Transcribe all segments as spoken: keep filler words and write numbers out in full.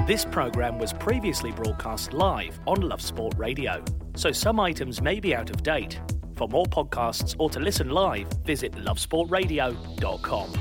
This programme was previously broadcast live on Love Sport Radio, so some items may be out of date. For more podcasts or to listen live, visit love sport radio dot com.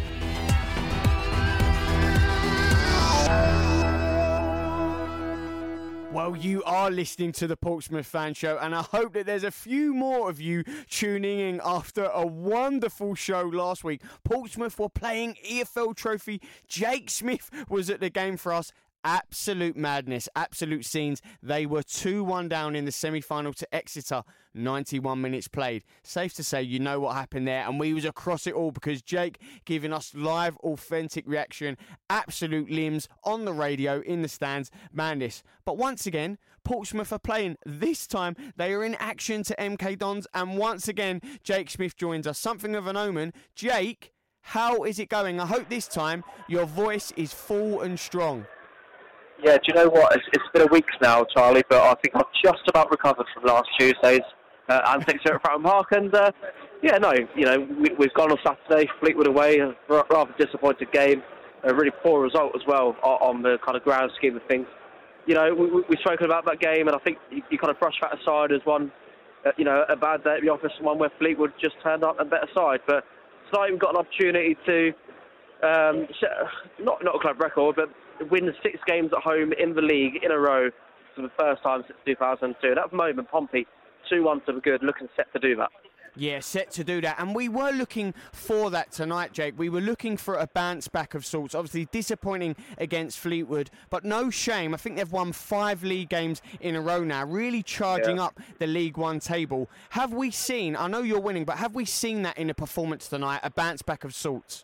Well, you are listening to the Portsmouth Fan Show, and I hope that there's a few more of you tuning in after a wonderful show last week. Portsmouth were playing E F L Trophy. Jake Smith was at the game for us. Absolute madness, absolute scenes. They were two one down in the semi-final to Exeter, ninety-one minutes played. Safe to say, you know what happened there, and we was across it all because Jake giving us live, authentic reaction, absolute limbs on the radio, in the stands, madness. But once again, Portsmouth are playing. This time, they are in action to M K Dons, and once again, Jake Smith joins us. Something of an omen. Jake, how is it going? I hope this time your voice is full and strong. Yeah, do you know what? It's, it's been a week now, Charlie, but I think I've just about recovered from last Tuesday's uh, antics here at Fratton Park. And, uh, yeah, no, you know, we, we've gone on Saturday, Fleetwood away, a rather disappointed game, a really poor result as well on, on the kind of grand scheme of things. You know, we, we, we've spoken about that game, and I think you, you kind of brush that aside as one, uh, you know, a bad day at the office, and one where Fleetwood just turned up a better side. But tonight we've got an opportunity to, um, not, not a club record, but win six games at home in the league in a row for the first time since two thousand two. At the moment, Pompey, two one to the good, looking set to do that. Yeah, set to do that. And we were looking for that tonight, Jake. We were looking for a bounce back of sorts. Obviously disappointing against Fleetwood, but no shame. I think they've won five league games in a row now, really charging yeah. up the League One table. Have we seen, I know you're winning, but have we seen that in a performance tonight, a bounce back of sorts?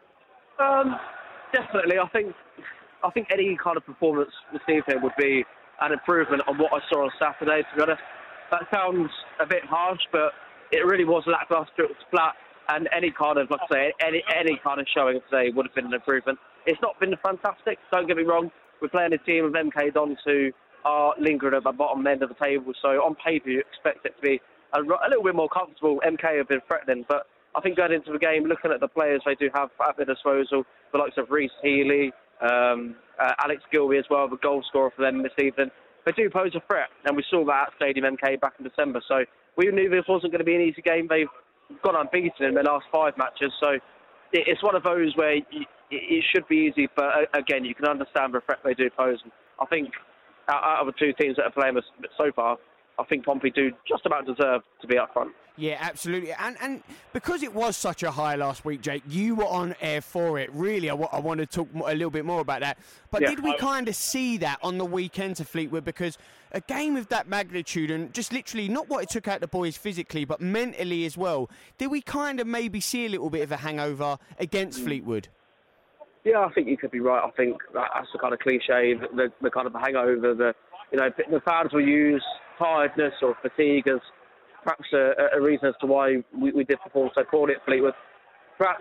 Um, definitely. I think I think any kind of performance this evening would be an improvement on what I saw on Saturday, to be honest. That sounds a bit harsh, but it really was lacklustre. It was flat, and any kind of, like I say, any any kind of showing today would have been an improvement. It's not been fantastic, don't get me wrong. We're playing a team of M K Dons who are lingering at the bottom end of the table, so on paper you expect it to be a, a little bit more comfortable. M K have been threatening, but I think going into the game, looking at the players they do have at their disposal, the likes of Reece Healy, Um, uh, Alex Gilby as well, the goal scorer for them this evening. They do pose a threat, and we saw that at Stadium M K back in December. So we knew this wasn't going to be an easy game. They've gone unbeaten in their last five matches. So it, it's one of those where you, it should be easy, but uh, again, you can understand the threat they do pose. And I think out, out of the two teams that are playing so far, I think Pompey do just about deserve to be up front. Yeah, absolutely. And and because it was such a high last week, Jake, you were on air for it. Really, I, w- I want to talk a little bit more about that. But yeah, did we I... kind of see that on the weekend to Fleetwood? Because a game of that magnitude and just literally not what it took out the boys physically, but mentally as well, did we kind of maybe see a little bit of a hangover against mm. Fleetwood? Yeah, I think you could be right. I think that's the kind of cliche, the, the, the kind of hangover, the, you know, the fans will use tiredness or fatigue as perhaps a, a reason as to why we, we did perform so poorly at Fleetwood. Perhaps,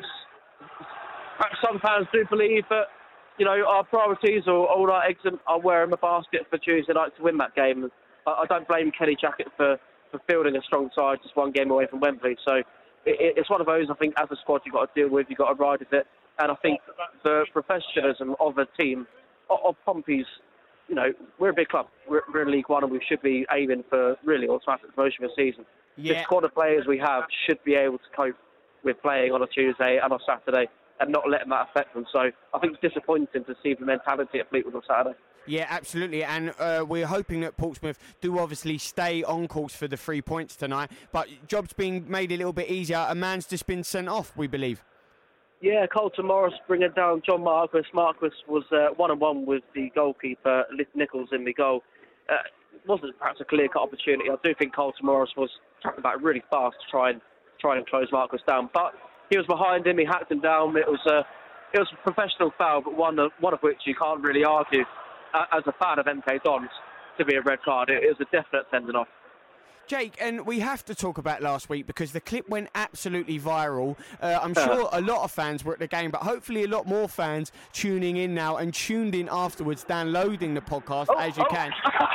perhaps some fans do believe that, you know, our priorities or all our eggs are where in the basket for Tuesday night to win that game. I, I don't blame Kenny Jackett for, for fielding a strong side just one game away from Wembley. So it, it's one of those, I think, as a squad you've got to deal with, you've got to ride with it. And I think the professionalism of a team, of, of Pompey's, you know, we're a big club. We're, we're in League One and we should be aiming for really automatic promotion this season. Yeah. The squad of players we have should be able to cope with playing on a Tuesday and on Saturday and not letting that affect them. So I think it's disappointing to see the mentality at Fleetwood on Saturday. Yeah, absolutely. And uh, we're hoping that Portsmouth do obviously stay on course for the three points tonight. But job's being made a little bit easier. A man's just been sent off, we believe. Yeah, Colton Morris bringing down John Marquis. Marquis was uh, one-on-one with the goalkeeper, Liz Nichols, in the goal. Uh, it wasn't perhaps a clear-cut opportunity. I do think Colton Morris was tracking back really fast to try and try and close Marquis down. But he was behind him. He hacked him down. It was a it was a professional foul, but one of, one of which you can't really argue uh, as a fan of M K Dons to be a red card. It, it was a definite sending off. Jake, and we have to talk about last week because the clip went absolutely viral. Uh, I'm sure a lot of fans were at the game, but hopefully a lot more fans tuning in now and tuned in afterwards, downloading the podcast oh, as you oh. can.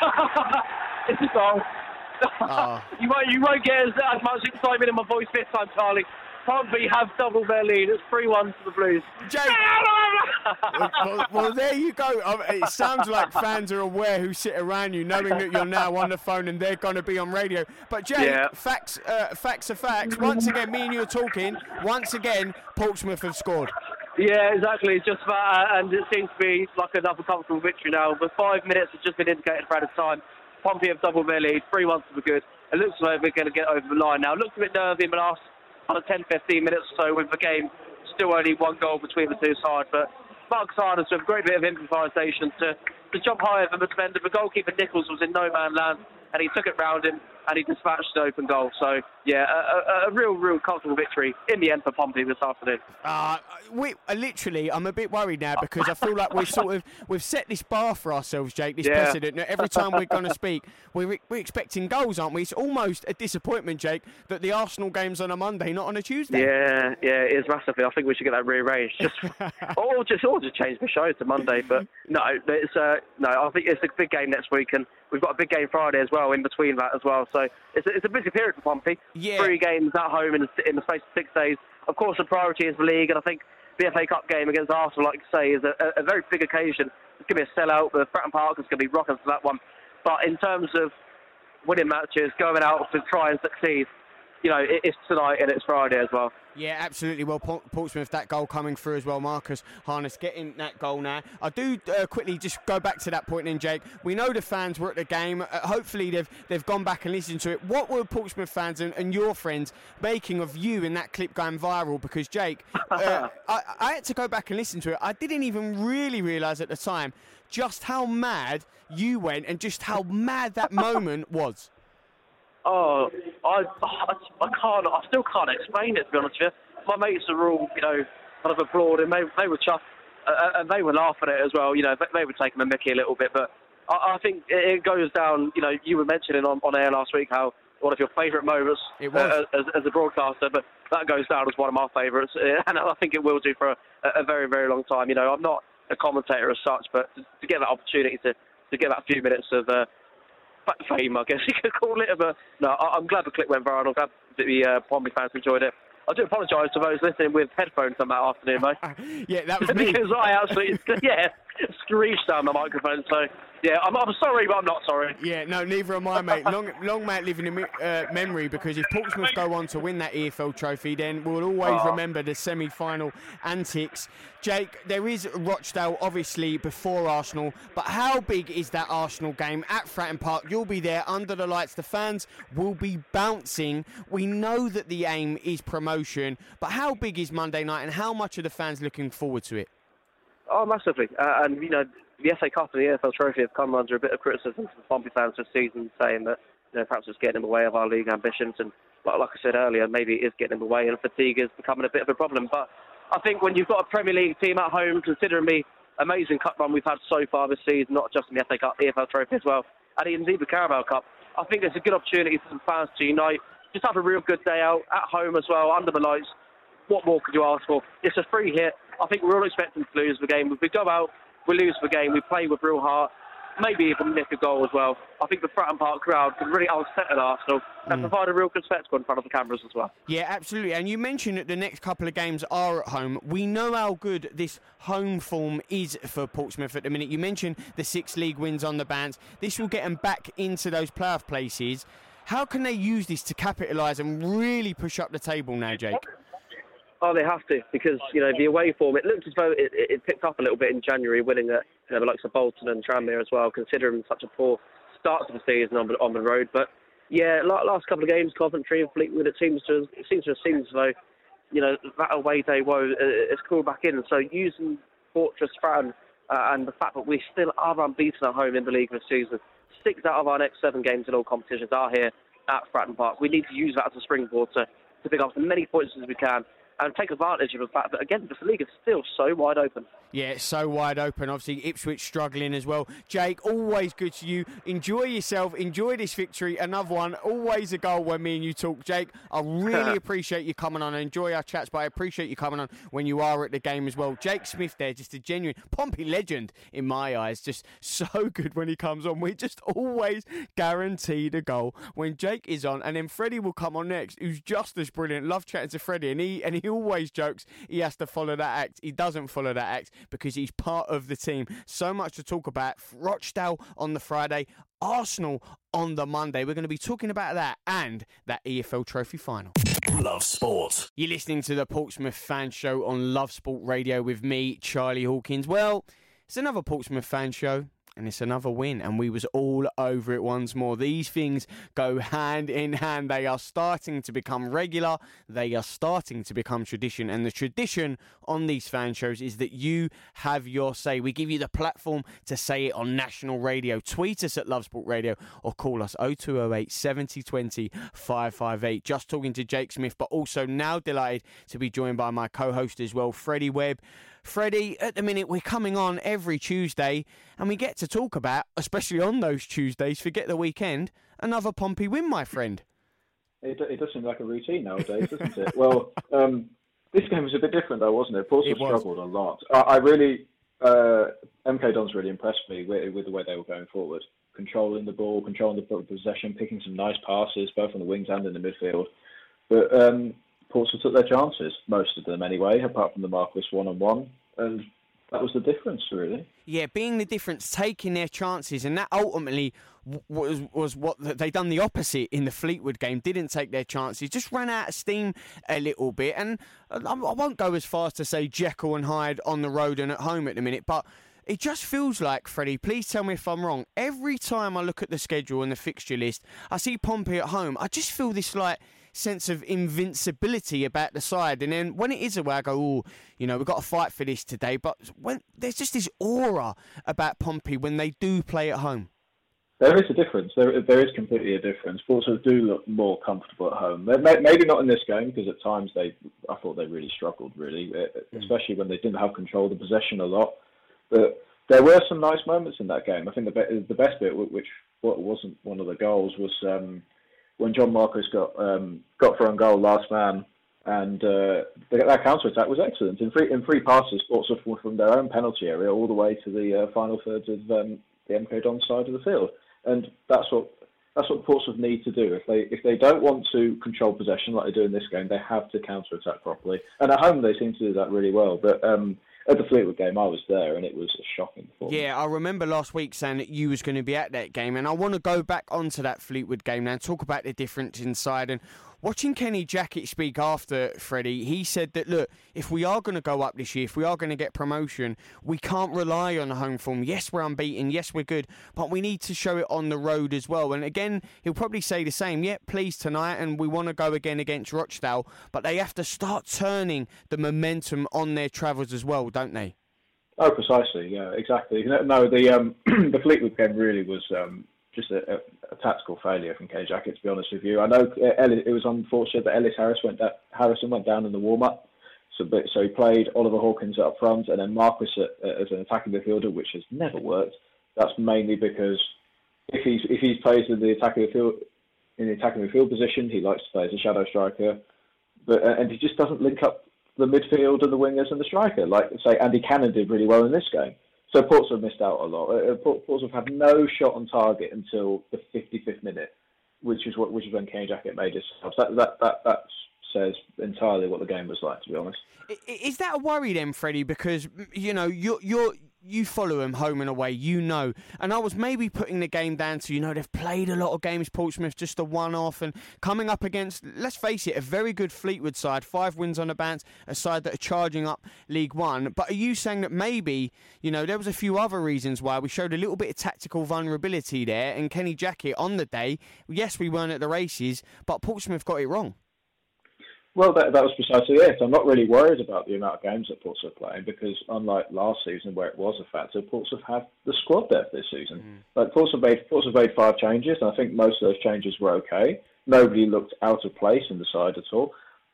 It's a goal. Oh. you, won't, you won't get as, as much excitement in my voice this time, Charlie. Pompey have doubled their lead. It's three one to the Blues. Jake. well, well, there you go. It sounds like fans are aware who sit around you, knowing that you're now on the phone and they're going to be on radio. But Jake, yeah. facts, uh, facts are facts. Once again, me and you are talking. Once again, Portsmouth have scored. Yeah, exactly. It's just that, and it seems to be like another comfortable victory now. But five minutes has just been indicated for added time. Pompey have doubled their lead, three one to the good. It looks like we're going to get over the line now. It looks a bit nervy in the last kind of ten, fifteen minutes or so with the game. Still only one goal between the two sides, but Marcus Harness with a great bit of improvisation to, to jump higher than the defender. The goalkeeper Nichols was in no man land, and he took it round him and he dispatched an open goal. So, yeah, a, a, a real, real comfortable victory in the end for Pompey this afternoon. Uh, we uh, literally, I'm a bit worried now because I feel like we've sort of we've set this bar for ourselves, Jake. This yeah. precedent. Every time we're going to speak, we're, we're expecting goals, aren't we? It's almost a disappointment, Jake, that the Arsenal game's on a Monday, not on a Tuesday. Yeah, yeah, it is massively. I think we should get that rearranged, just or just or just change the show to Monday. But no, it's uh, no. I think it's a big game next week, and we've got a big game Friday as well in between that as well. So it's a, it's a busy period for Pompey. Yeah. Three games at home in the, in the space of six days. Of course, the priority is the league, and I think the F A Cup game against Arsenal, like you say, is a, a very big occasion. It's going to be a sellout. The Fratton Park is going to be rocking for that one. But in terms of winning matches, going out to try and succeed, you know, it, it's tonight and it's Friday as well. Yeah, absolutely. Well, Portsmouth, that goal coming through as well. Marcus Harness getting that goal now. I do uh, quickly just go back to that point then, Jake. We know the fans were at the game. Uh, hopefully they've they've gone back and listened to it. What were Portsmouth fans and, and your friends making of you in that clip going viral? Because, Jake, uh, I, I had to go back and listen to it. I didn't even really realise at the time just how mad you went and just how mad that moment was. Oh, I, I, I can't. I still can't explain it, to be honest with you. My mates are all, you know, kind of applauding. They, they were chuffed, uh, and they were laughing at it as well. You know, they, they were taking a mickey a little bit. But I, I think it goes down. You know, you were mentioning on, on air last week how one of your favourite moments it was. Uh, as, as a broadcaster, but that goes down as one of my favourites, and I think it will do for a, a very, very long time. You know, I'm not a commentator as such, but to, to get that opportunity to, to get that few minutes of Uh, fame, I guess you could call it. But no, I'm glad the clip went viral. I'm glad that the uh, Pompey fans enjoyed it. I do apologise to those listening with headphones on that afternoon, mate. yeah, that was me. Because I absolutely, yeah, screeched down the microphone. So, yeah, I'm, I'm sorry, but I'm not sorry. Yeah, no, neither am I, mate. Long, long may it live in uh, memory, because if Portsmouth go on to win that E F L trophy, then we'll always oh. remember the semi-final antics. Jake, there is Rochdale, obviously, before Arsenal, but how big is that Arsenal game at Fratton Park? You'll be there under the lights. The fans will be bouncing. We know that the aim is promotion, but how big is Monday night, and how much are the fans looking forward to it? Oh, massively. Uh, and, you know, the F A Cup and the E F L Trophy have come under a bit of criticism from Pompey fans this season, saying that, you know, perhaps it's getting in the way of our league ambitions. And like, like I said earlier, maybe it is getting in the way, and fatigue is becoming a bit of a problem. But I think when you've got a Premier League team at home, considering the amazing cup run we've had so far this season, not just in the F A Cup, the E F L Trophy as well, and indeed the Carabao Cup, I think it's a good opportunity for some fans to unite, just have a real good day out, at home as well, under the lights. What more could you ask for? It's a free hit. I think we're all expecting to lose the game. If we go out, we lose the game, we play with real heart, maybe even nick a goal as well. I think the Fratton Park crowd can really unsettle Arsenal and mm. provide a real good spectacle in front of the cameras as well. Yeah, absolutely. And you mentioned that the next couple of games are at home. We know how good this home form is for Portsmouth at the minute. You mentioned the six league wins on the bounce. This will get them back into those playoff places. How can they use this to capitalise and really push up the table now, Jake? Oh, they have to, because, you know, the away form, it looked as though it, it picked up a little bit in January, winning at, you know, the likes of Bolton and Tranmere as well, considering such a poor start to the season on, on the road. But, yeah, last couple of games, Coventry and Fleetwood, it seems to, it seems to have seemed as though, you know, that away day woe is called back in. So using Fortress Fratton uh, and the fact that we still are unbeaten at home in the league this season, six out of our next seven games in all competitions are here at Fratton Park. We need to use that as a springboard to, to pick up as many points as we can and take advantage of the fact that, again, this league is still so wide open. Yeah, it's so wide open. Obviously, Ipswich struggling as well. Jake, always good to you. Enjoy yourself. Enjoy this victory. Another one. Always a goal when me and you talk. Jake, I really appreciate you coming on. I enjoy our chats, but I appreciate you coming on when you are at the game as well. Jake Smith there, just a genuine Pompey legend in my eyes. Just so good when he comes on. We just always guarantee the goal when Jake is on. And then Freddie will come on next, who's just as brilliant. Love chatting to Freddie. And he, and he always jokes he has to follow that act. He doesn't follow that act, because he's part of the team. So much to talk about. Rochdale on the Friday, Arsenal on the Monday. We're going to be talking about that and that E F L Trophy final. Love Sport. You're listening to the Portsmouth Fan Show on Love Sport Radio with me, Charlie Hawkins. Well, it's another Portsmouth Fan Show. And it's another win, and we was all over it once more. These things go hand in hand. They are starting to become regular. They are starting to become tradition. And the tradition on these fan shows is that you have your say. We give you the platform to say it on national radio. Tweet us at Love Sport Radio or call us oh two oh eight, seven oh two oh, five five eight. Just talking to Jake Smith, but also now delighted to be joined by my co-host as well, Freddie Webb. Freddie, at the minute, we're coming on every Tuesday and we get to talk about, especially on those Tuesdays, forget the weekend, another Pompey win, my friend. It, it does seem like a routine nowadays, doesn't it? Well, um, this game was a bit different though, wasn't it? Portsmouth struggled a lot. I, I really, uh, M K Dons really impressed me with, with the way they were going forward. Controlling the ball, controlling the possession, picking some nice passes, both on the wings and in the midfield. But um, Portsmouth took their chances, most of them anyway, apart from the Marquis one-on-one, and that was the difference, really. Yeah, being the difference, taking their chances, and that ultimately was was what they done the opposite in the Fleetwood game. Didn't take their chances, just ran out of steam a little bit. And I won't go as far as to say Jekyll and Hyde on the road and at home at the minute, but it just feels like, Freddie, please tell me if I'm wrong, every time I look at the schedule and the fixture list, I see Pompey at home, I just feel this like sense of invincibility about the side. And then when it is away, I go, oh, you know, we've got to fight for this today. But when there's just this aura about Pompey when they do play at home. There is a difference. There, there is completely a difference. Portsmouth do look more comfortable at home. Maybe not in this game, because at times they, I thought they really struggled, really, especially when they didn't have control of the possession a lot. But there were some nice moments in that game. I think the, be- the best bit, which wasn't one of the goals, was um, when John Marquis got um, got for own goal, last man, and uh, that counter-attack was excellent. In three, in three passes, Portsmouth from their own penalty area all the way to the uh, final thirds of um, the M K Dons side of the field. And that's what that's what Portsmouth need to do. If they if they don't want to control possession like they do in this game, they have to counter-attack properly. And at home, they seem to do that really well. But um, at the Fleetwood game, I was there, and it was a shocking performance. Yeah, I remember last week saying that you was going to be at that game, and I want to go back onto that Fleetwood game now and talk about the difference inside. And watching Kenny Jackett speak after, Freddie, he said that, look, if we are going to go up this year, if we are going to get promotion, we can't rely on the home form. Yes, we're unbeaten. Yes, we're good. But we need to show it on the road as well. And again, he'll probably say the same. Yeah, please tonight, and we want to go again against Rochdale. But they have to start turning the momentum on their travels as well, don't they? Oh, precisely. Yeah, exactly. No, the um, the Fleetwood game really was um, just a, a, a tactical failure from Kenny Jackett, to be honest with you. I know Ellis, it was unfortunate that Ellis Harris went da- Harrison went down in the warm-up. So, but, so he played Oliver Hawkins up front and then Marquis at, uh, as an attacking midfielder, which has never worked. That's mainly because if he's if he plays in the attacking midfield in the attacking midfield position, he likes to play as a shadow striker, but uh, and he just doesn't link up the midfield and the wingers and the striker like say Andy Cannon did really well in this game. So Portsmouth missed out a lot. Uh, Portsmouth had no shot on target until the fifty-fifth minute, which is what which is when Kenny Jackett made his subs. That that that that's says entirely what the game was like, to be honest. Is that a worry then, Freddie? Because, you know, you're, you're, you follow him home and away, you know. And I was maybe putting the game down to, you know, they've played a lot of games, Portsmouth, just a one-off, and coming up against, let's face it, a very good Fleetwood side, five wins on the bounce, a side that are charging up League One. But are you saying that maybe, you know, there was a few other reasons why we showed a little bit of tactical vulnerability there, and Kenny Jackett on the day, yes, we weren't at the races, but Portsmouth got it wrong. Well, that, that was precisely it. I'm not really worried about the amount of games that Portsmouth are playing because, unlike last season where it was a factor, Portsmouth have the squad depth this season. Mm. Like Portsmouth made, Portsmouth made five changes, and I think most of those changes were okay. Nobody looked out of place in the side at all.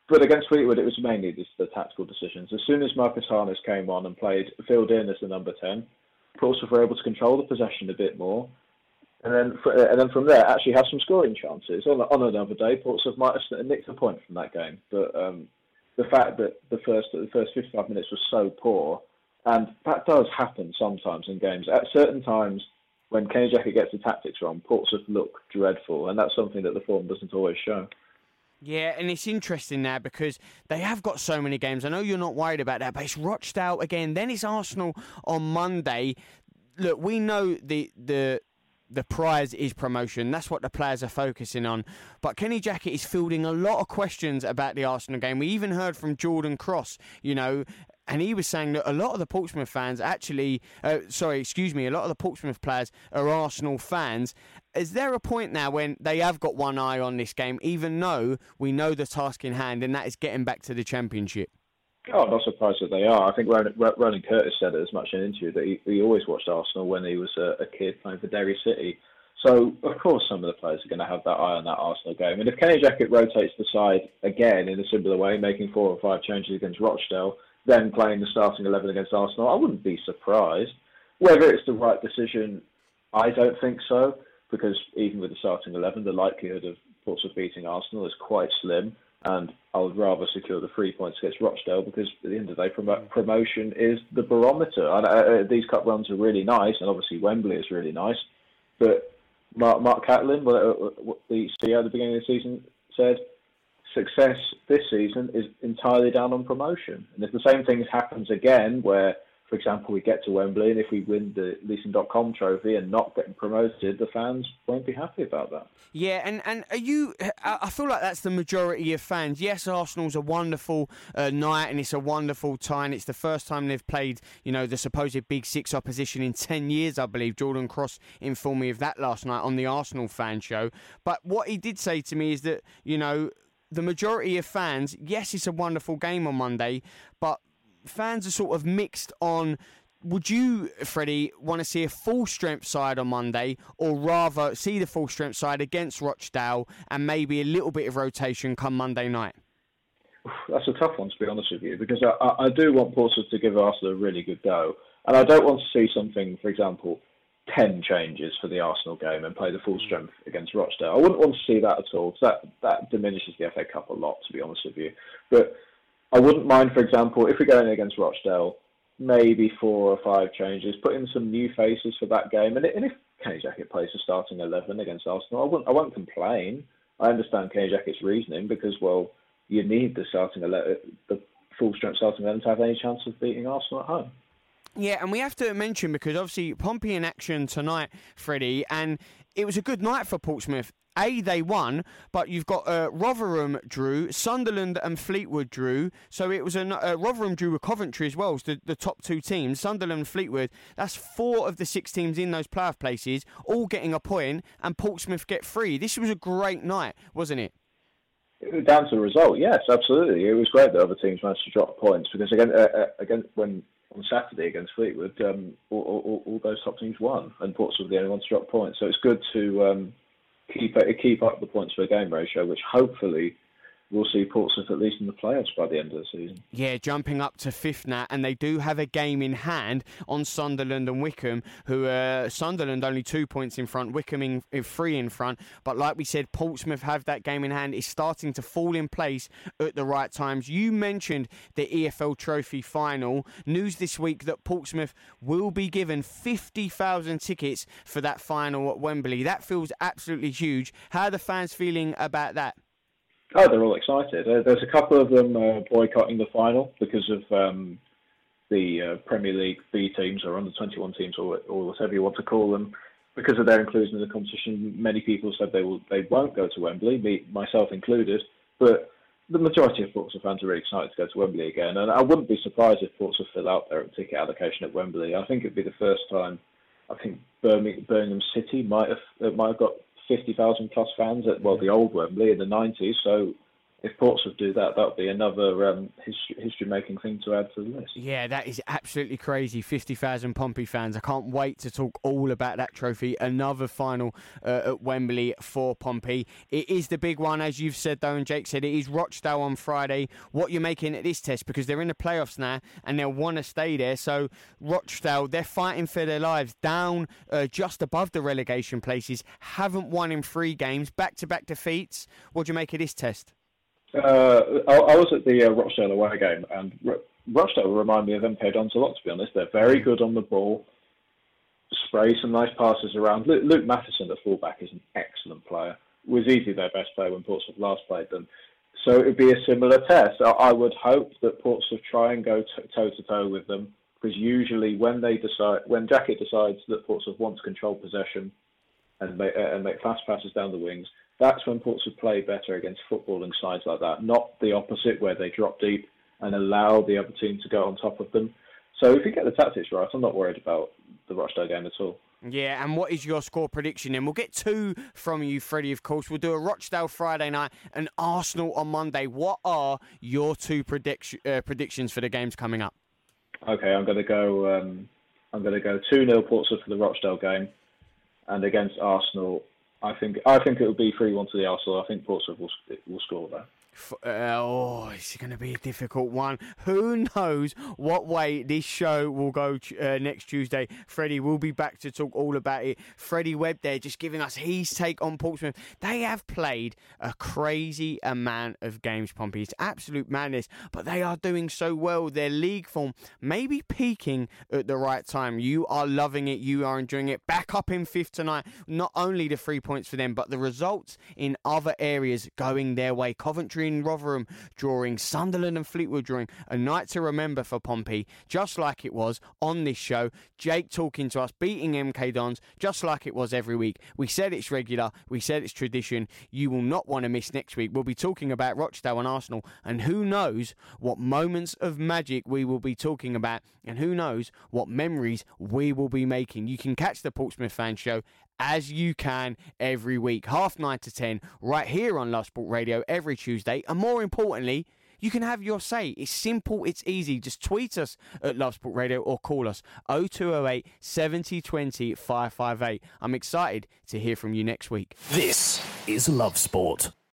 but against Fleetwood, it was mainly just the tactical decisions. As soon as Marcus Harness came on and played, filled in as the number ten, Portsmouth were able to control the possession a bit more. And then, and then from there, actually have some scoring chances. On, on another day, Portsmouth might have nicked a point from that game. But um, the fact that the first the first fifty-five minutes was so poor, and that does happen sometimes in games. At certain times, when Kenny Jackett gets the tactics wrong, Portsmouth look dreadful, and that's something that the form doesn't always show. Yeah, and it's interesting now because they have got so many games. I know you're not worried about that, but it's Rochdale again. Then it's Arsenal on Monday. Look, we know the the. The prize is promotion. That's what the players are focusing on. But Kenny Jackett is fielding a lot of questions about the Arsenal game. We even heard from Jordan Cross, you know, and he was saying that a lot of the Portsmouth fans actually, uh, sorry, excuse me, a lot of the Portsmouth players are Arsenal fans. Is there a point now when they have got one eye on this game, even though we know the task in hand, and that is getting back to the Championship? Oh, I'm not surprised that they are. I think Ronan, Ronan Curtis said it as much in an interview that he, he always watched Arsenal when he was a, a kid playing for Derry City. So, of course, some of the players are going to have that eye on that Arsenal game. And if Kenny Jackett rotates the side again in a similar way, making four or five changes against Rochdale, then playing the starting eleven against Arsenal, I wouldn't be surprised. Whether it's the right decision, I don't think so, because even with the starting eleven, the likelihood of Portsmouth beating Arsenal is quite slim. And I would rather secure the three points against Rochdale because at the end of the day, prom- promotion is the barometer. And uh, these cup runs are really nice, and obviously Wembley is really nice. But Mark, Mark Catlin, what the C E O at the beginning of the season said, success this season is entirely down on promotion. And if the same thing happens again, where, for example, we get to Wembley, and if we win the Leeson dot com trophy and not getting promoted, the fans won't be happy about that. Yeah, and, and are you? I feel like that's the majority of fans. Yes, Arsenal's a wonderful uh, night, and it's a wonderful time. It's the first time they've played, you know, the supposed Big Six opposition in ten years, I believe. Jordan Cross informed me of that last night on the Arsenal fan show. But what he did say to me is that, you know, the majority of fans, yes, it's a wonderful game on Monday, but fans are sort of mixed on, would you, Freddie, want to see a full-strength side on Monday, or rather see the full-strength side against Rochdale and maybe a little bit of rotation come Monday night? That's a tough one, to be honest with you, because I, I do want Portsmouth to give Arsenal a really good go. And I don't want to see something, for example, ten changes for the Arsenal game and play the full strength against Rochdale. I wouldn't want to see that at all, because that, that diminishes the F A Cup a lot, to be honest with you. But I wouldn't mind, for example, if we're going against Rochdale, maybe four or five changes, put in some new faces for that game. And, and if Kenny Jackett plays the starting eleven against Arsenal, I won't, I won't complain. I understand Kenny Jackett's reasoning because, well, you need the starting eleven, the full-strength starting eleven to have any chance of beating Arsenal at home. Yeah, and we have to mention, because obviously Pompey in action tonight, Freddie, and it was a good night for Portsmouth. A, they won, but you've got uh, Rotherham drew, Sunderland and Fleetwood drew. So it was a uh, Rotherham drew with Coventry as well, as the, the top two teams. Sunderland and Fleetwood, that's four of the six teams in those playoff places, all getting a point, and Portsmouth get three. This was a great night, wasn't it? Down to the result, yes, absolutely. It was great that other teams managed to drop points, because again, uh, again when on Saturday against Fleetwood, um, all, all, all those top teams won, and Portsmouth were the only ones to drop points. So it's good to um, keep keep up the points per game ratio, which hopefully we'll see Portsmouth at least in the playoffs by the end of the season. Yeah, jumping up to fifth now, and they do have a game in hand on Sunderland and Wickham, who uh, Sunderland only two points in front, Wickham in, in three in front. But like we said, Portsmouth have that game in hand. It's starting to fall in place at the right times. You mentioned the E F L Trophy final. News this week that Portsmouth will be given fifty thousand tickets for that final at Wembley. That feels absolutely huge. How are the fans feeling about that? Oh, they're all excited. Uh, there's a couple of them uh, boycotting the final because of um, the uh, Premier League B teams or under twenty-one teams, or, or whatever you want to call them. Because of their inclusion in the competition, many people said they will, they won't go to Wembley, me, myself included. But the majority of Portsmouth fans are really excited to go to Wembley again. And I wouldn't be surprised if Portsmouth fill out their ticket allocation at Wembley. I think it'd be the first time. I think Birmingham, Birmingham City might have uh, might have got fifty thousand plus fans at, well, the old Wembley in the nineties. So if Portsmouth do that, that'll be another um, history, history-making thing to add to the list. Yeah, that is absolutely crazy. fifty thousand Pompey fans. I can't wait to talk all about that trophy. Another final uh, at Wembley for Pompey. It is the big one, as you've said, though, and Jake said, it is Rochdale on Friday. What you're making at this test, because they're in the playoffs now and they'll want to stay there. So Rochdale, they're fighting for their lives, down uh, just above the relegation places, haven't won in three games, back-to-back defeats. What do you make of this test? Uh, I, I was at the uh, Rochdale away game, and R- Rochdale remind me of M K Dons a lot, to be honest. They're very good on the ball, spray some nice passes around. Luke, Luke Matheson, the fullback, is an excellent player. Was easily their best player when Portsmouth last played them. So it would be a similar test. I, I would hope that Portsmouth try and go t- toe-to-toe with them, because usually when they decide, when Jackett decides that Portsmouth wants to control possession and make, uh, and make fast passes down the wings, that's when Portsmouth play better against footballing sides like that, not the opposite where they drop deep and allow the other team to go on top of them. So if you get the tactics right, I'm not worried about the Rochdale game at all. Yeah, and what is your score prediction? And we'll get two from you, Freddie, of course. We'll do a Rochdale Friday night and Arsenal on Monday. What are your two predict- uh, predictions for the games coming up? Okay, I'm going to go um, I'm going to go two nil Portsmouth for the Rochdale game, and against Arsenal, I think I think it will be three one to the Arsenal. I think Portsmouth will will score there. Uh, oh, it's going to be a difficult one. Who knows what way this show will go uh, next Tuesday. Freddie will be back to talk all about it. Freddie Webb there just giving us his take on Portsmouth. They have played a crazy amount of games, Pompey. It's absolute madness, but they are doing so well. Their league form may be peaking at the right time. You are loving it. You are enjoying it. Back up in fifth tonight. Not only the three points for them, but the results in other areas going their way. Coventry and Rotherham drawing, Sunderland and Fleetwood drawing. A night to remember for Pompey, just like it was on this show. Jake talking to us, beating M K Dons, just like it was every week. We said it's regular, we said it's tradition. You will not want to miss next week. We'll be talking about Rochdale and Arsenal, and who knows what moments of magic we will be talking about, and who knows what memories we will be making. You can catch the Portsmouth Fan Show as you can every week, half nine to ten, right here on Love Sport Radio every Tuesday. And more importantly, you can have your say. It's simple, it's easy. Just tweet us at Love Sport Radio or call us oh two oh eight, seven oh two oh, five five eight. I'm excited to hear from you next week. This is Love Sport.